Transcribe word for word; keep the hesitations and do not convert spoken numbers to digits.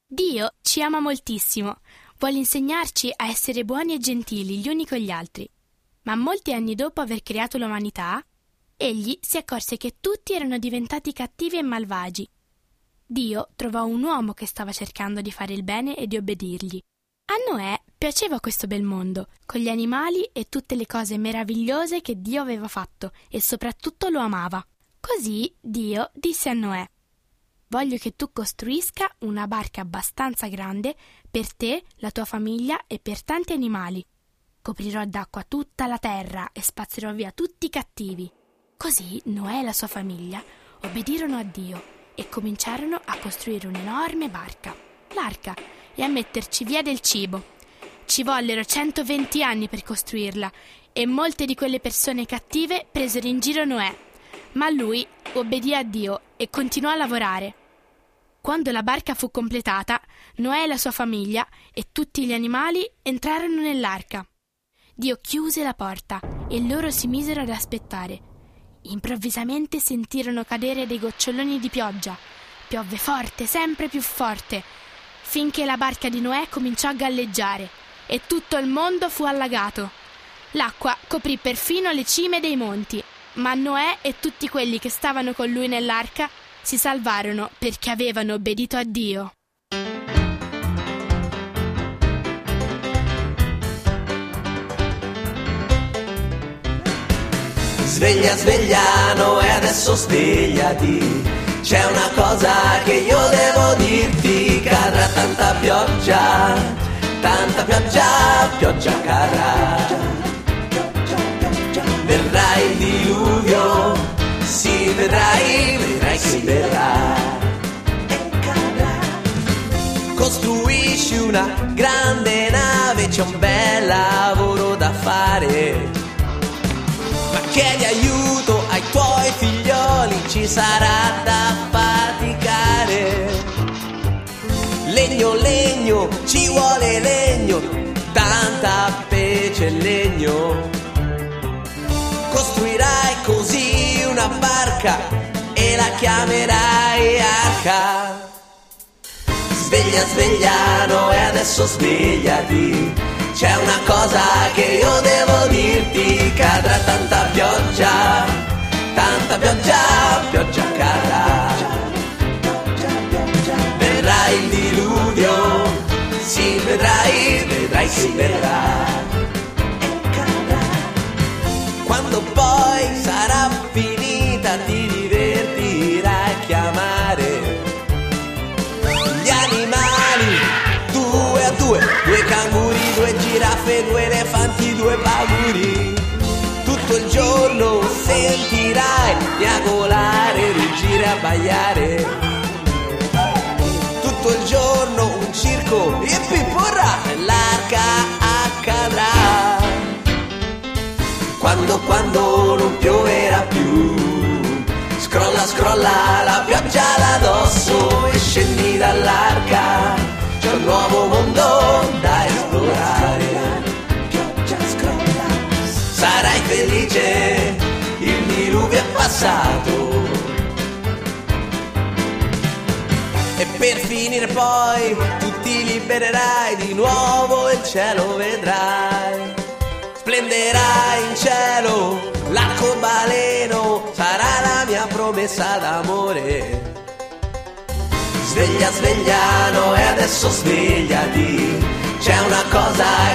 Dio ci ama moltissimo, vuole insegnarci a essere buoni e gentili gli uni con gli altri. Ma molti anni dopo aver creato l'umanità, egli si accorse che tutti erano diventati cattivi e malvagi. Dio trovò un uomo che stava cercando di fare il bene e di obbedirgli. A Noè piaceva questo bel mondo, con gli animali e tutte le cose meravigliose che Dio aveva fatto, e soprattutto lo amava. Così Dio disse a Noè: «Voglio che tu costruisca una barca abbastanza grande per te, la tua famiglia e per tanti animali. Coprirò d'acqua tutta la terra e spazzerò via tutti i cattivi». Così Noè e la sua famiglia obbedirono a Dio e cominciarono a costruire un'enorme barca, l'arca, e a metterci via del cibo. Ci vollero centoventi anni per costruirla e molte di quelle persone cattive presero in giro Noè, ma lui obbedì a Dio e continuò a lavorare. Quando la barca fu completata, Noè e la sua famiglia e tutti gli animali entrarono nell'arca. Dio chiuse la porta e loro si misero ad aspettare. Improvvisamente sentirono cadere dei goccioloni di pioggia. Piovve forte, sempre più forte, finché la barca di Noè cominciò a galleggiare e tutto il mondo fu allagato. L'acqua coprì perfino le cime dei monti, ma Noè e tutti quelli che stavano con lui nell'arca si salvarono perché avevano obbedito a Dio. Sveglia, sveglia, Noè, adesso svegliati. C'è una cosa che io devo dirti: cadrà tanta pioggia, tanta pioggia, pioggia cadrà. Verrà il diluvio, sì, vedrai, vedrai che verrà. Costruisci una grande nave, c'è un bel lavoro da fare. Ma chiedi aiuto ai tuoi figlioli, ci sarà da faticare. Legno, legno, ci vuole legno, tanta pece e legno. Costruirai così una barca e la chiamerai arca. Sveglia, sveglia, Noè, adesso svegliati. C'è una cosa che io devo dirti: cadrà tanta pioggia, tanta pioggia, pioggia cadrà. Verrà il diluvio, sì, vedrai, vedrai che verrà. Quando poi sarà finita ti divertirai a chiamare gli animali, due a due, due canguri, due giraffe, due elefanti, due paguri. Tutto il giorno sentirai miagolare, ruggire, abbaiare. Tutto il giorno un circo, e pipporra, l'arca accadrà. Quando, quando non pioverà più, scrolla, scrolla la pioggia là addosso e scendi dall'arca. C'è un nuovo mondo da esplorare. Pioggia, scrolla, sarai felice, il diluvio è passato. E per finire poi tu ti libererai, di nuovo il cielo vedrai. Splenderà in cielo l'arcobaleno, sarà la mia promessa d'amore. Sveglia, sveglia, Noè, adesso svegliati. C'è una cosa